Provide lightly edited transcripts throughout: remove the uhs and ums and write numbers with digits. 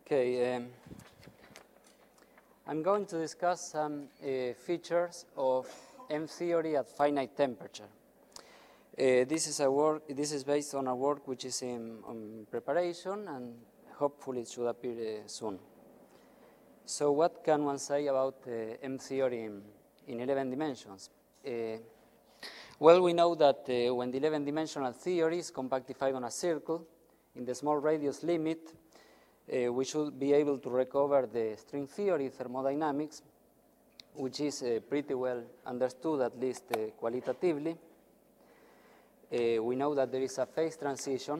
Okay, I'm going to discuss some features of M-theory at finite temperature. This is based on a work which is in preparation, and hopefully it should appear soon. So what can one say about M-theory in 11 dimensions? Well, we know that when the 11-dimensional theory is compactified on a circle, in the small radius limit, we should be able to recover the string theory thermodynamics, which is pretty well understood, at least qualitatively. We know that there is a phase transition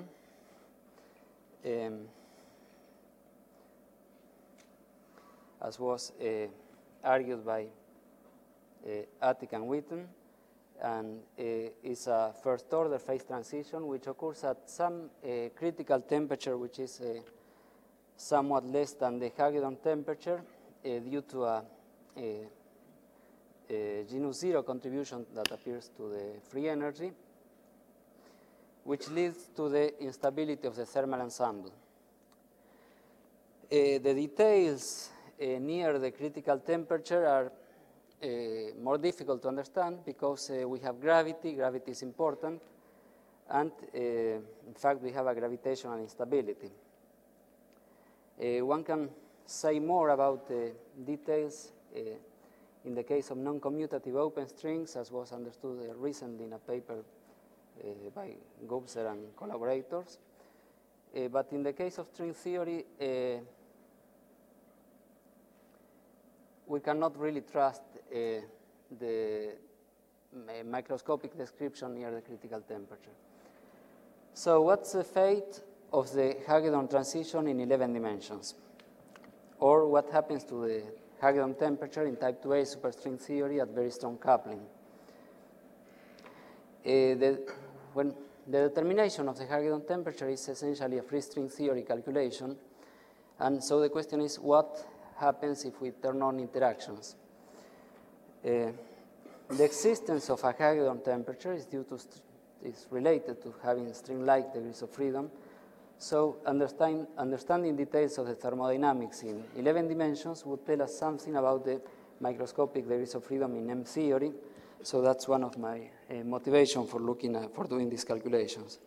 as was argued by Attic and Witten, and is a first-order phase transition which occurs at some critical temperature, which is somewhat less than the Hagedorn temperature due to a genus zero contribution that appears to the free energy, which leads to the instability of the thermal ensemble. The details near the critical temperature are more difficult to understand because we have gravity. Gravity is important, and in fact we have a gravitational instability. One can say more about the details in the case of non-commutative open strings, as was understood recently in a paper by Gubser and collaborators. But in the case of string theory, we cannot really trust the microscopic description near the critical temperature. So what's the fate of the Hagedorn transition in 11 dimensions? Or what happens to the Hagedorn temperature in type 2a superstring theory at very strong coupling? When the determination of the Hagedorn temperature is essentially a free string theory calculation, and so the question is, what happens if we turn on interactions? The existence of a Hagedorn temperature is related to having string-like degrees of freedom. So understanding details of the thermodynamics in 11 dimensions would tell us something about the microscopic degrees of freedom in M-theory. So that's one of my motivation for doing these calculations.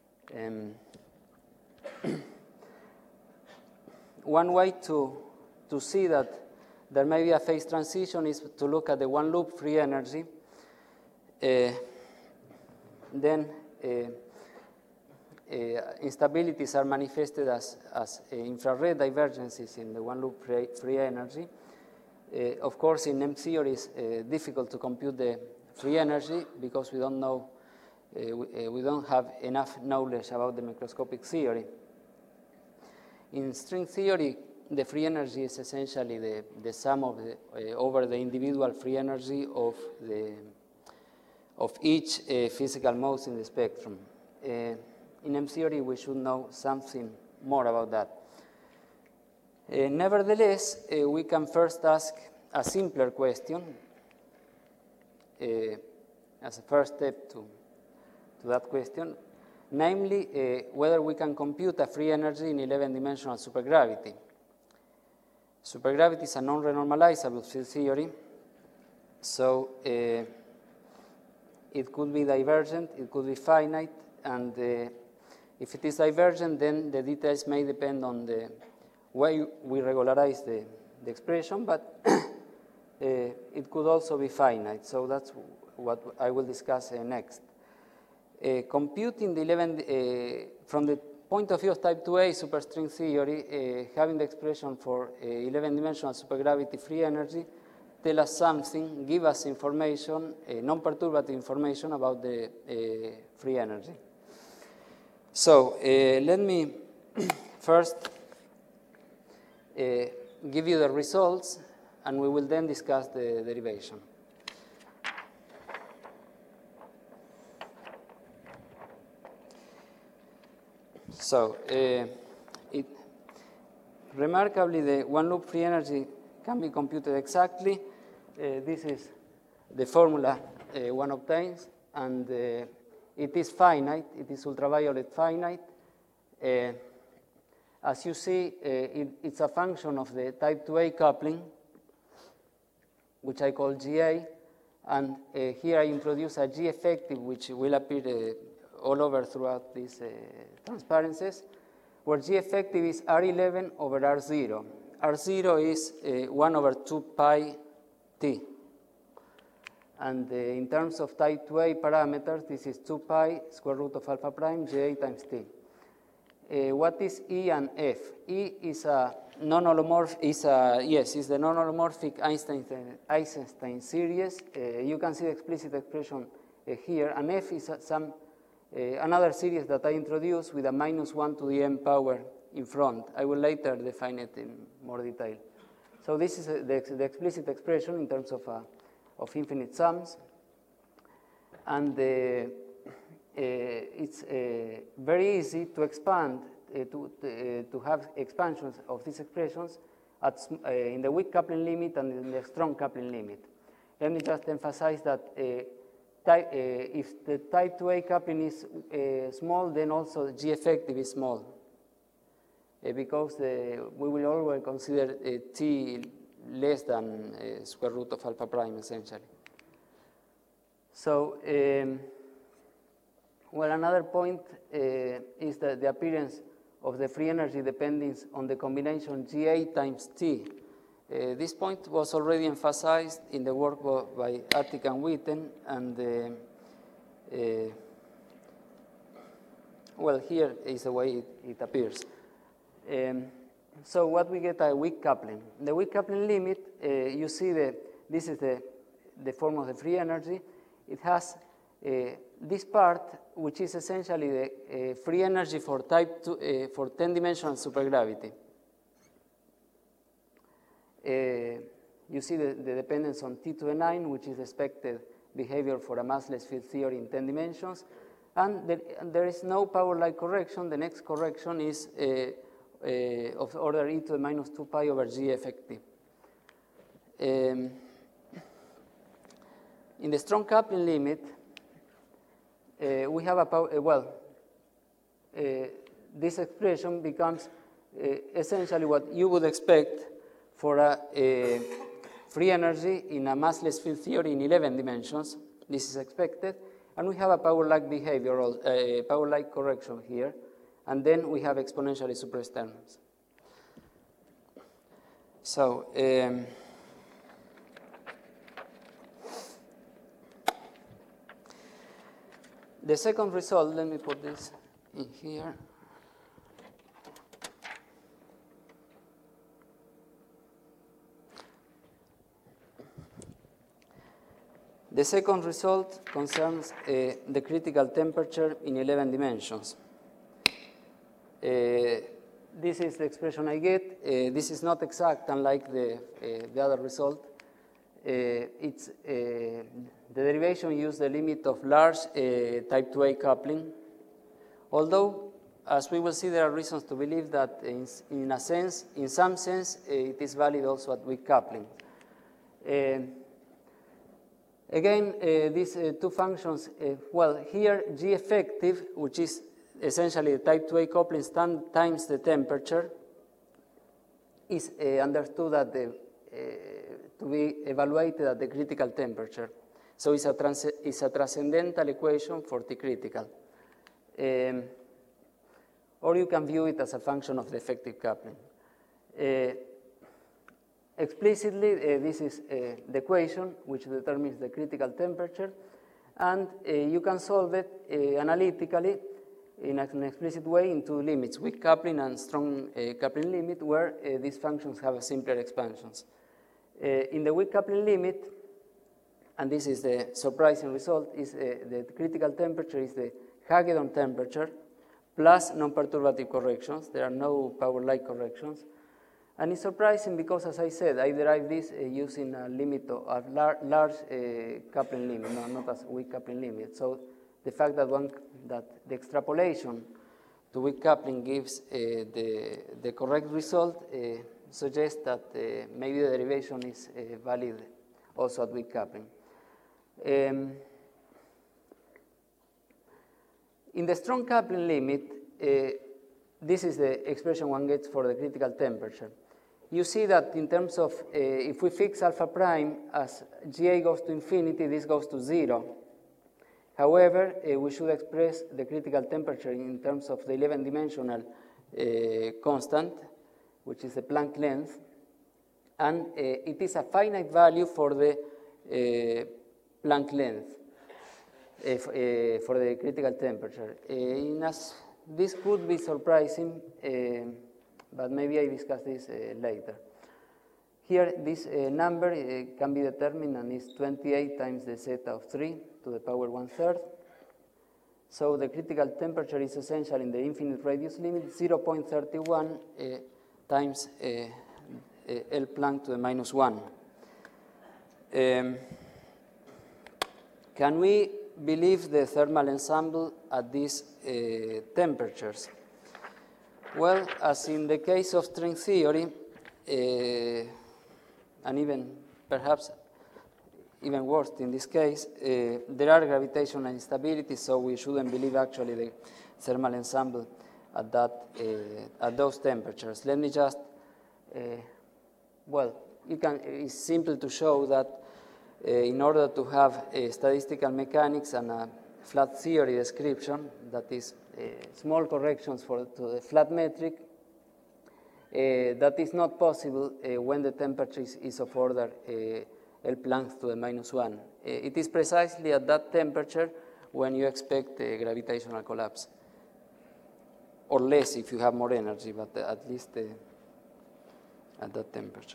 One way to see that there may be a phase transition is to look at the one-loop free energy. Then instabilities are manifested as infrared divergences in the one-loop free energy. Of course, in M-theory, it's difficult to compute the free energy because we don't know, we don't have enough knowledge about the microscopic theory. In string theory, the free energy is essentially the sum of over the individual free energy of each physical modes in the spectrum. In M-theory, we should know something more about that. Nevertheless, we can first ask a simpler question as a first step to that question, namely whether we can compute a free energy in 11-dimensional supergravity. Supergravity is a non-renormalizable field theory, so it could be divergent, it could be finite, and if it is divergent, then the details may depend on the way we regularize the expression, but it could also be finite. So that's what I will discuss next. Computing the 11, from the point of view of type 2a superstring theory, having the expression for 11-dimensional supergravity free energy tell us something, give us information, non-perturbative information about the free energy. So let me first give you the results, and we will then discuss the derivation. So remarkably, the one-loop free energy can be computed exactly. This is the formula one obtains, and it is finite. It is ultraviolet finite. As you see, it's a function of the type 2A coupling, which I call GA, and here I introduce a G effective, which will appear all over throughout these transparencies, where G effective is R11 over R0. R0 is 1 over 2 pi t. And in terms of type 2A parameters, this is 2 pi square root of alpha prime J times t. What is E and F? E is a non-holomorphic, is the non-holomorphic Eisenstein series. You can see the explicit expression here, and F is another series that I introduced with a -1 to the m power in front. I will later define it in more detail. So this is the explicit expression in terms of infinite sums, and it's very easy to expand, to have expansions of these expressions in the weak coupling limit and in the strong coupling limit. Let me just emphasize that if the type 2A coupling is small, then also G effective is small, because we will always consider T less than square root of alpha prime, essentially. So, well, another point is that the appearance of the free energy dependence on the combination GA times T. This point was already emphasized in the work by Attic and Witten, and well, here is the way it appears. So what we get a weak coupling. The weak coupling limit, you see this is the form of the free energy. It has this part, which is essentially the free energy for type 2, for 10-dimensional supergravity. You see the dependence on T to the 9, which is expected behavior for a massless field theory in 10 dimensions. And there is no power-like correction. The next correction is of order e to the minus 2 pi over G effective. In the strong coupling limit, we have a power, this expression becomes essentially what you would expect for a free energy in a massless field theory in 11 dimensions. This is expected. And we have a power-like behavior, power-like correction here. And then we have exponentially suppressed terms. So, the second result, let me put this in here. The second result concerns the critical temperature in 11 dimensions. This is the expression I get. This is not exact, unlike the other result. It's the derivation used the limit of large type 2A coupling. Although, as we will see, there are reasons to believe that in some sense, it is valid also at weak coupling. Again, these two functions, well, here G effective, which is essentially the type 2A coupling times the temperature, is understood at to be evaluated at the critical temperature. So it's a transcendental equation for T critical. Or you can view it as a function of the effective coupling. Explicitly, this is the equation which determines the critical temperature, and you can solve it analytically in an explicit way in two limits, weak coupling and strong coupling limit, where these functions have a simpler expansions. In the weak coupling limit, and this is the surprising result, is the critical temperature is the Hagedorn temperature plus non-perturbative corrections. There are no power-like corrections. And it's surprising because, as I said, I derived this using a limit of large coupling limit, not as weak coupling limit. So the fact that the extrapolation to weak coupling gives the correct result suggests that maybe the derivation is valid also at weak coupling. In the strong coupling limit, this is the expression one gets for the critical temperature. You see that in terms of, if we fix alpha prime as GA goes to infinity, this goes to 0. However, we should express the critical temperature in terms of the 11-dimensional constant, which is the Planck length, and it is a finite value for the Planck length, for the critical temperature. This could be surprising, but maybe I discuss this later. Here, this number can be determined, and it's 28 times the zeta of 3 to the power 1/3. So the critical temperature is essentially in the infinite radius limit, 0.31 times L Planck to the -1. Can we believe the thermal ensemble at these temperatures? Well, as in the case of string theory, and even perhaps even worse in this case, there are gravitational instabilities, so we shouldn't believe actually the thermal ensemble at at those temperatures. Let me just, it's simple to show that in order to have statistical mechanics and a flat theory description, that is small corrections to the flat metric, that is not possible when the temperature is of order L Planck to the -1. It is precisely at that temperature when you expect a gravitational collapse, or less if you have more energy, but at least at that temperature.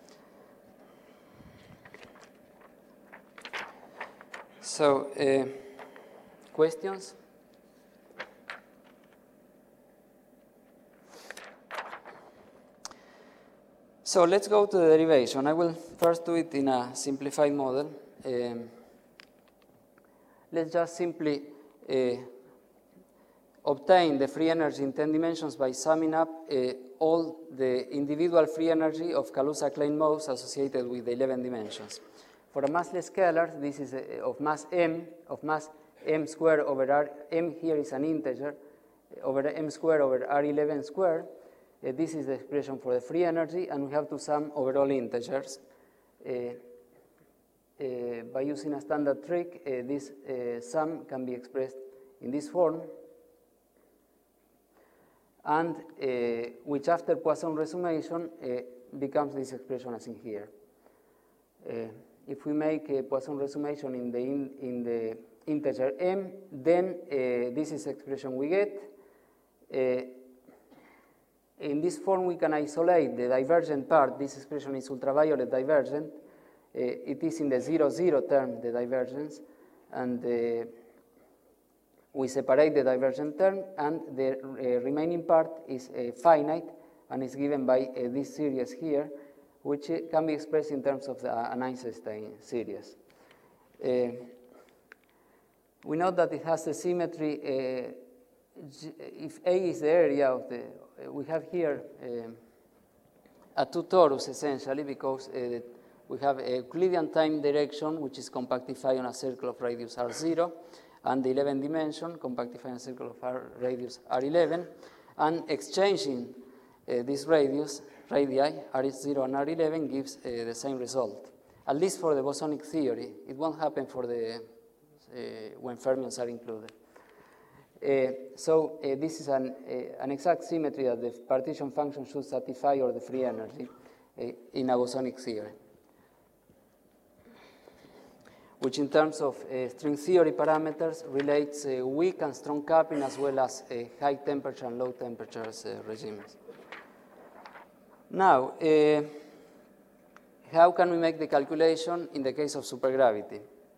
So, questions? So let's go to the derivation. I will first do it in a simplified model. Let's just simply obtain the free energy in 10 dimensions by summing up all the individual free energy of Kaluza-Klein modes associated with the 11 dimensions. For a massless scalar, this is of mass m squared over r. M here is an integer, over m squared over r11 squared. This is the expression for the free energy, and we have to sum over all integers. By using a standard trick, this sum can be expressed in this form, and which after Poisson resummation becomes this expression as in here. If we make a Poisson resummation in the integer m, then this is the expression we get. In this form, we can isolate the divergent part. This expression is ultraviolet divergent. It is in the 0,0 term, the divergence, and we separate the divergent term, and the remaining part is finite, and is given by this series here, which can be expressed in terms of an Eisenstein series. We know that it has a symmetry. If A is the area of the, we have here a two torus essentially, because we have a Euclidean time direction, which is compactified on a circle of radius r0, and the 11 dimension compactified on a circle of radius r11, and exchanging this radii, r0 and r11, gives the same result, at least for the bosonic theory. It won't happen for the when fermions are included. So this is an exact symmetry that the partition function should satisfy, or the free energy, in a bosonic theory, which in terms of string theory parameters relates weak and strong coupling, as well as high temperature and low temperatures regimes. Now, how can we make the calculation in the case of supergravity?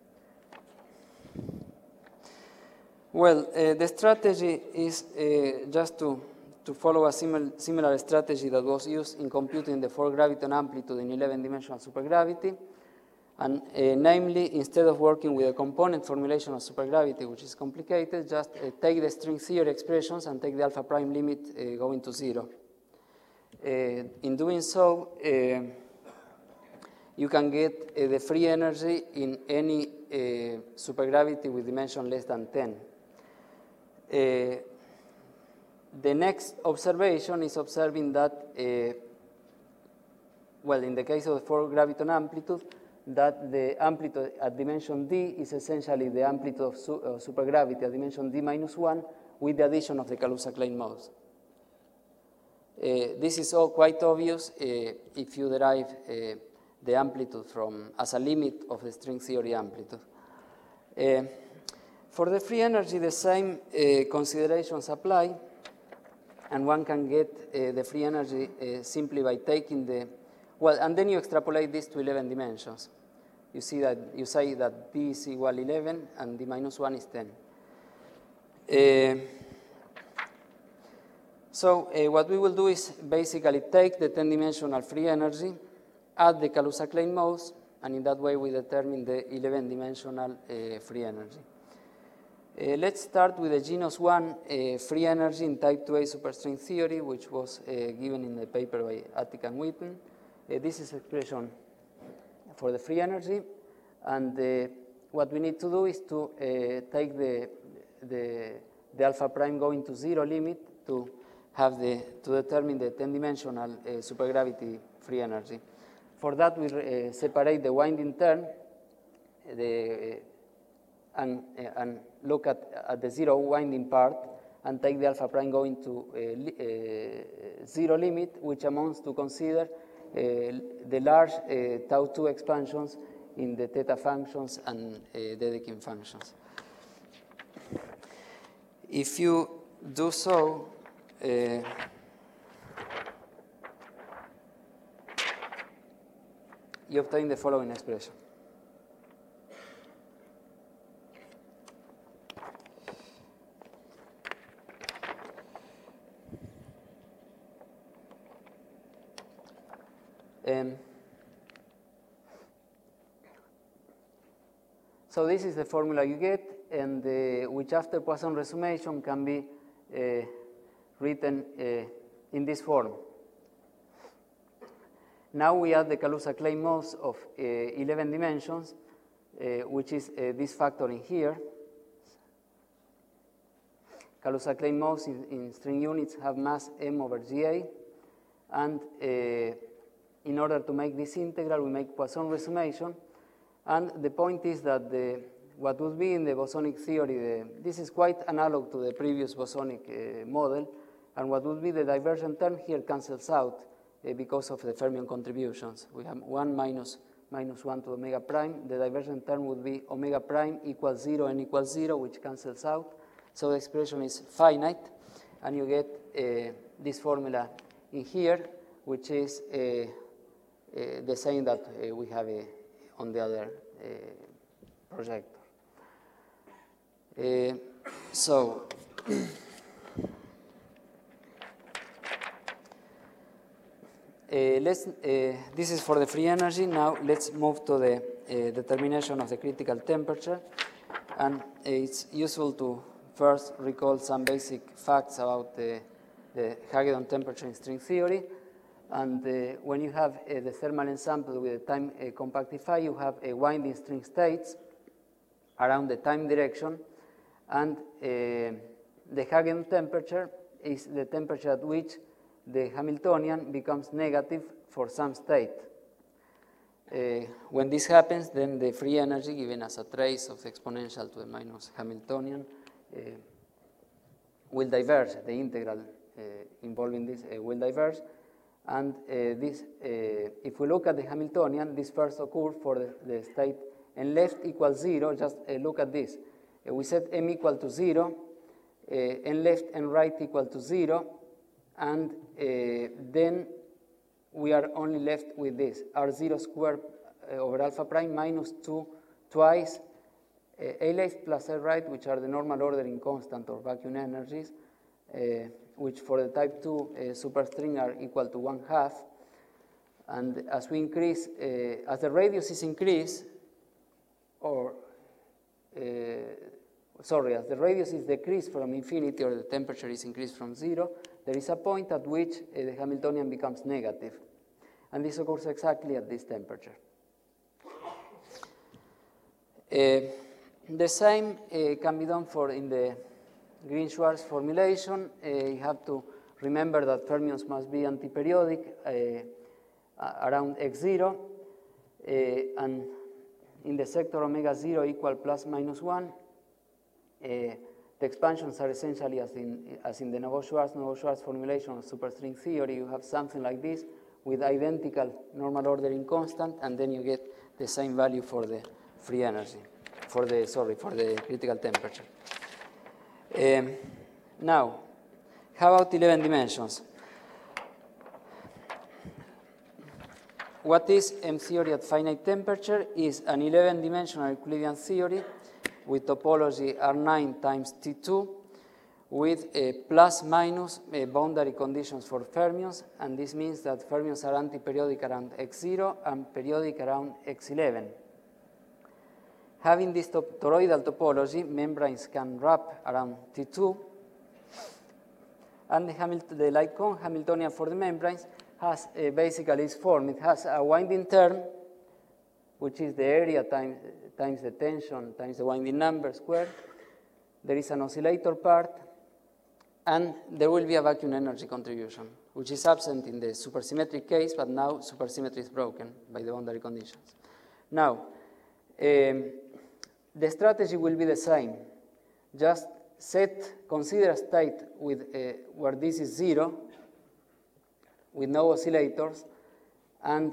Well, the strategy is just to follow a similar strategy that was used in computing the four graviton amplitude in 11-dimensional supergravity. And namely, instead of working with a component formulation of supergravity, which is complicated, just take the string theory expressions and take the alpha prime limit going to 0. In doing so, you can get the free energy in any supergravity with dimension less than 10. the next observation is observing that, well, in the case of the 4 graviton amplitude, that the amplitude at dimension d is essentially the amplitude of supergravity at dimension d minus 1 with the addition of the Kaluza-Klein modes. This is all quite obvious if you derive the amplitude from as a limit of the string theory amplitude. For the free energy, the same considerations apply, and one can get the free energy simply by taking the, well, and then you extrapolate this to 11 dimensions. You see that, you say that d is equal 11 and d minus 1 is 10. So what we will do is basically take the 10-dimensional free energy, add the Kaluza-Klein modes, and in that way we determine the 11-dimensional free energy. Let's start with the genus 1 free energy in type 2A superstring theory, which was given in the paper by Attic and Witten. This is expression for the free energy, and what we need to do is to take the alpha prime going to 0 limit to determine the 10-dimensional supergravity free energy. For that, we separate the winding term and look at the 0 winding part and take the alpha prime going to 0 limit, which amounts to consider the large tau 2 expansions in the theta functions and Dedekind functions. If you do so, you obtain the following expression. So this is the formula you get, and which after Poisson resummation can be written in this form. Now we add the Kaluza-Klein modes of 11 dimensions, which is this factor in here. Kaluza-Klein modes in string units have mass m over Ga, and in order to make this integral, we make Poisson resummation. And the point is that what would be in the bosonic theory, this is quite analog to the previous bosonic model, and what would be the divergent term here cancels out because of the fermion contributions. We have 1 minus 1 to omega prime. The divergent term would be omega prime equals 0 and equals 0, which cancels out. So the expression is finite, and you get this formula in here, which is the same that we have on the other projector. This is for the free energy. Now let's move to the determination of the critical temperature. And it's useful to first recall some basic facts about the Hagedorn temperature in string theory. And when you have the thermal ensemble with the time compactified, you have a winding string states around the time direction. And the Hagedorn temperature is the temperature at which the Hamiltonian becomes negative for some state. When this happens, then the free energy given as a trace of the exponential to the minus Hamiltonian will diverge. The integral involving this will diverge. And if we look at the Hamiltonian, this first occurs for the state n left equals 0. Just look at this. We set m equal to 0, n left and right equal to 0, and then we are only left with this, R0 squared over alpha prime minus 2 twice A left plus A right, which are the normal ordering constant or vacuum energies, which for the type 2 superstring are equal to 1/2. And as we increase, as the radius is increased, as the radius is decreased from infinity or the temperature is increased from 0, there is a point at which the Hamiltonian becomes negative. And this occurs exactly at this temperature. The same can be done for in the Green-Schwarz formulation, you have to remember that fermions must be antiperiodic around x0, and in the sector omega 0 equal plus minus 1, the expansions are essentially as in the Neveu-Schwarz formulation of superstring theory. You have something like this with identical normal ordering constant, and then you get the same value for the free energy, for the critical temperature. Now, how about 11 dimensions? What is M theory at finite temperature is an 11-dimensional Euclidean theory with topology R9 times T2 with plus minus boundary conditions for fermions, and this means that fermions are antiperiodic around x0 and periodic around x11. Having this toroidal topology, membranes can wrap around T2, and the light cone Hamiltonian for the membranes has basically its form. It has a winding term, which is the area times the tension times the winding number squared. There is an oscillator part, and there will be a vacuum energy contribution, which is absent in the supersymmetric case, but now supersymmetry is broken by the boundary conditions. Now, the strategy will be the same. Just consider a state with, where this is 0, with no oscillators, and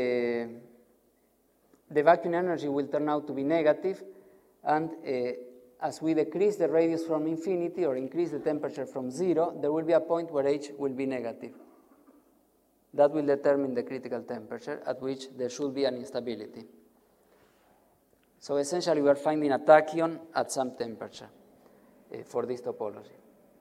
the vacuum energy will turn out to be negative, and as we decrease the radius from infinity or increase the temperature from 0, there will be a point where H will be negative. That will determine the critical temperature at which there should be an instability. So essentially, we are finding a tachyon at some temperature for this topology.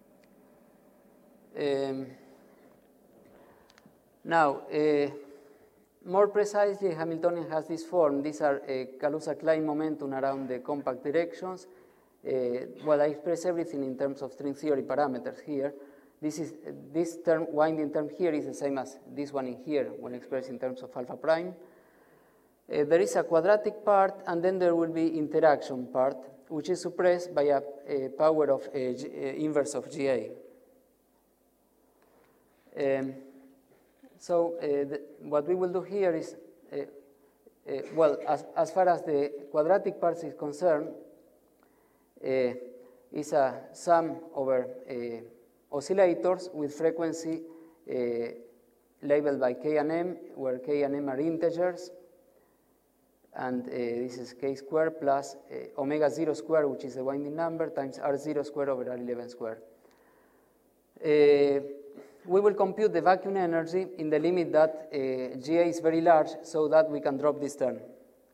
Now, more precisely, Hamiltonian has this form. These are Kaluza-Klein momentum around the compact directions. Well, I express everything in terms of string theory parameters here. This term, winding term here, is the same as this one in here when expressed in terms of alpha prime. There is a quadratic part, and then there will be interaction part, which is suppressed by a power of inverse of GA. So what we will do here is, well, as far as the quadratic part is concerned, is a sum over oscillators with frequency labeled by K and M, where K and M are integers. And this is K squared plus omega 0 squared, which is the winding number, times R0 squared over R11 squared. We will compute the vacuum energy in the limit that GA is very large, so that we can drop this term.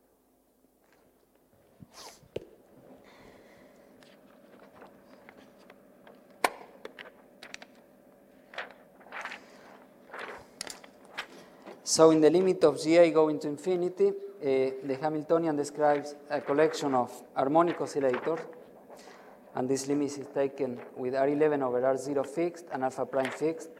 So in the limit of GA going to infinity, the Hamiltonian describes a collection of harmonic oscillators, and this limit is taken with R11 over R0 fixed and alpha prime fixed.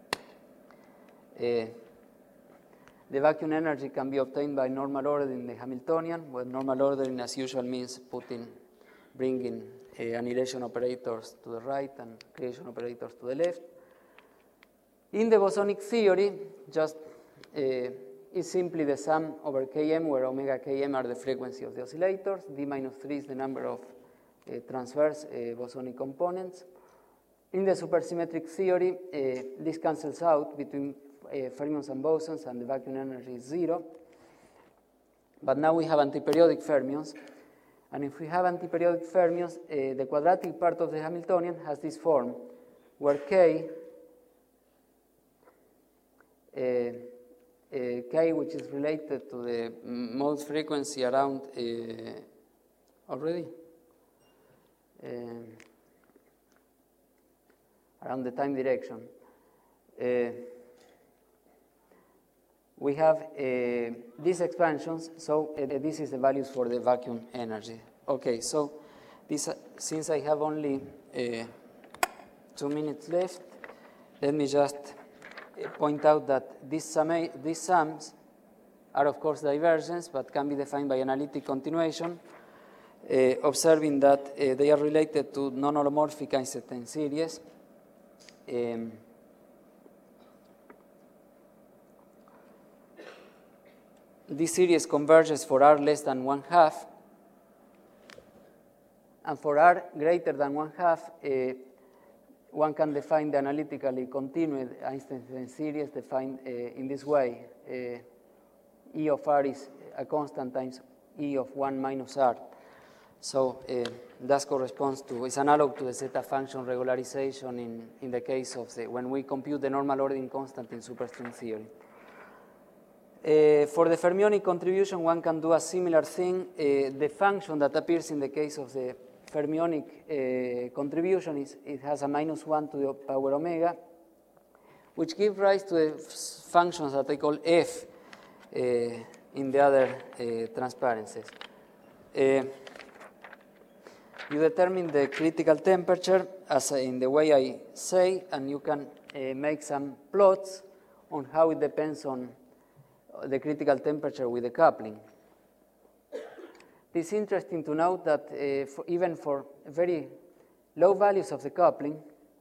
The vacuum energy can be obtained by normal ordering in the Hamiltonian, where normal ordering, as usual, means bringing annihilation operators to the right and creation operators to the left. In the bosonic theory, just is simply the sum over Km, where omega Km are the frequency of the oscillators. D minus 3 is the number of transverse bosonic components. In the supersymmetric theory, this cancels out between fermions and bosons, and the vacuum energy is 0. But now we have antiperiodic fermions. And if we have antiperiodic fermions, the quadratic part of the Hamiltonian has this form, where K, which is related to the mode frequency around around the time direction. We have these expansions, so this is the values for the vacuum energy. Okay, so this, since I have only 2 minutes left, let me just point out that these sums are, of course, divergence, but can be defined by analytic continuation. observing that they are related to non-holomorphic Einstein series. This series converges for R less than 1/2, and for R greater than 1/2, one can define the analytically continued Einstein series defined in this way. E of R is a constant times E of 1 minus R. So that corresponds to, it's analog to the zeta function regularization in the case of when we compute the normal ordering constant in superstring theory. For the fermionic contribution, one can do a similar thing. The function that appears in the case of the fermionic contribution it has a -1 to the power omega, which gives rise to the functions that I call f in the other transparencies. You determine the critical temperature as in the way I say, and you can make some plots on how it depends on the critical temperature with the coupling. It's interesting to note that even for very low values of the coupling,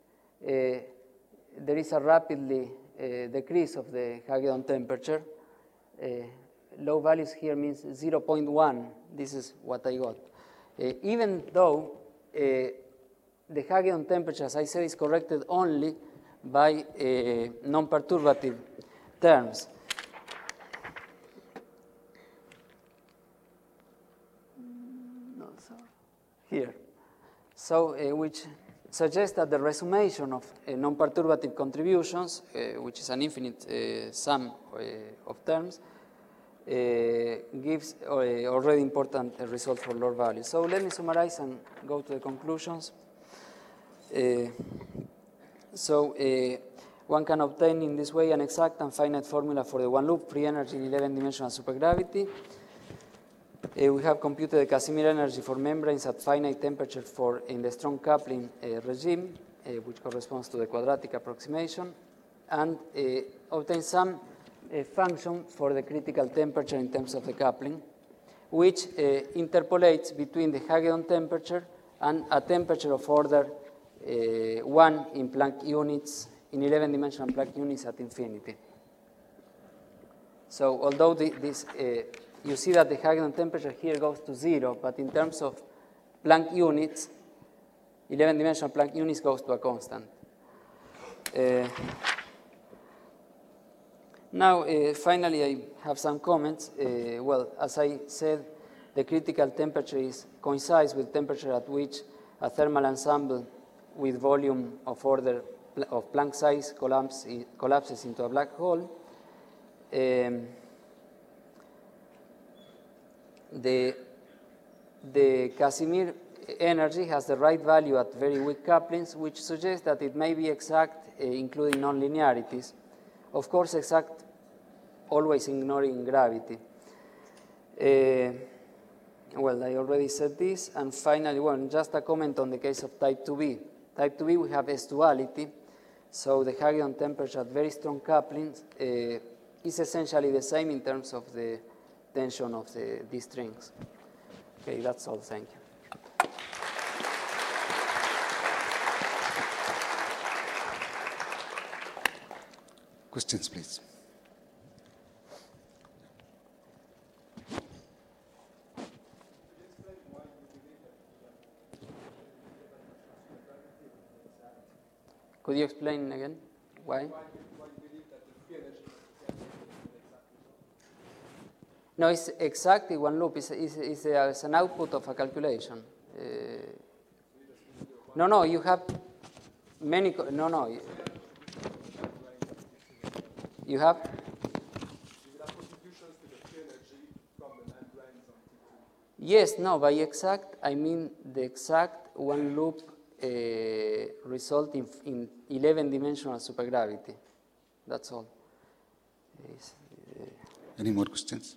there is a rapidly decrease of the Hagedorn temperature. Low values here means 0.1. This is what I got. Even though the Hagedorn temperature, as I said, is corrected only by non-perturbative terms. Here. So, which suggests that the resummation of non-perturbative contributions, which is an infinite sum of terms, gives already important results for lower values. So let me summarize and go to the conclusions. One can obtain in this way an exact and finite formula for the one-loop free energy in 11-dimensional supergravity. We have computed the Casimir energy for membranes at finite temperature in the strong coupling regime, which corresponds to the quadratic approximation, and obtain some function for the critical temperature in terms of the coupling, which interpolates between the Hagedorn temperature and a temperature of order 1 in Planck units, in 11-dimensional Planck units at infinity. So although you see that the Hagedorn temperature here goes to 0, but in terms of Planck units, 11-dimensional Planck units goes to a constant. Now, finally, I have some comments. Well, as I said, the critical temperature coincides with temperature at which a thermal ensemble with volume of order of Planck size collapses into a black hole. The Casimir energy has the right value at very weak couplings, which suggests that it may be exact, including nonlinearities. Of course, exact, always ignoring gravity. Well, I already said this. And finally, well, just a comment on the case of type 2b. Type 2b, we have S-duality. So the Hagedorn temperature at very strong couplings is essentially the same in terms of the tension of these strings. Okay, that's all. Thank you. Questions, please. Could you explain again why? No, it's exactly one loop. It's an output of a calculation. No, you have many. No. You have? Yes, no, by exact, I mean the exact one loop result in 11-dimensional supergravity. That's all. Any more questions?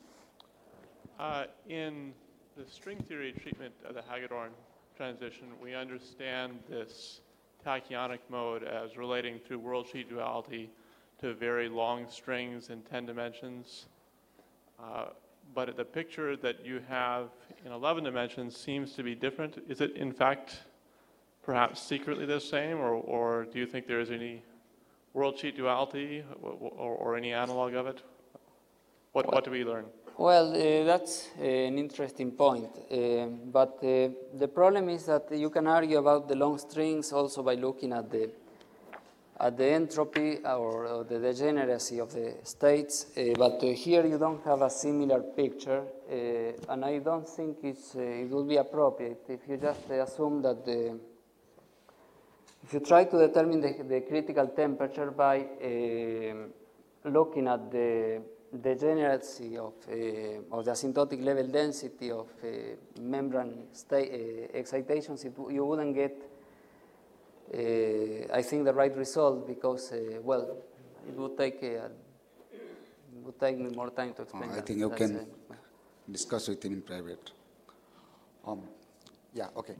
In the string theory treatment of the Hagedorn transition, we understand this tachyonic mode as relating through world sheet duality to very long strings in 10 dimensions. but the picture that you have in 11 dimensions seems to be different. Is it in fact perhaps secretly the same, or do you think there is any world-sheet duality or any analog of it? What do we learn? Well, that's an interesting point. But the problem is that you can argue about the long strings also by looking at the entropy or the degeneracy of the states. But here you don't have a similar picture, and I don't think it would be appropriate if you just assume that if you try to determine the critical temperature by looking at the degeneracy of the asymptotic level density of membrane excitations, you wouldn't get, I think, the right result because, well, it would take me more time to explain I that. think you That's, can discuss with him in private. Yeah, okay.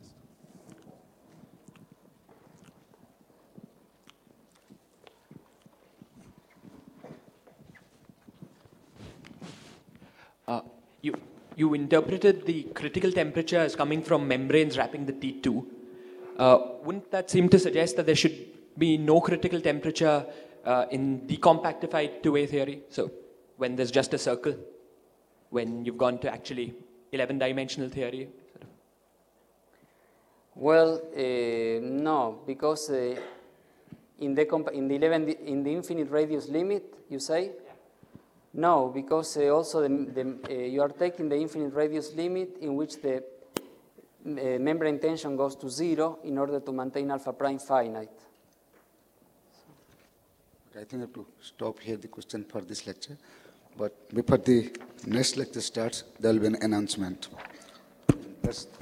You interpreted the critical temperature as coming from membranes wrapping the T2. Wouldn't that seem to suggest that there should be no critical temperature in decompactified two-way theory? So when there's just a circle, when you've gone to actually 11-dimensional theory? Well, no, because in the infinite radius limit, you say? No, because also you are taking the infinite radius limit in which the membrane tension goes to 0 in order to maintain alpha prime finite. Okay, I think I have to stop here the question for this lecture. But before the next lecture starts, there will be an announcement. That's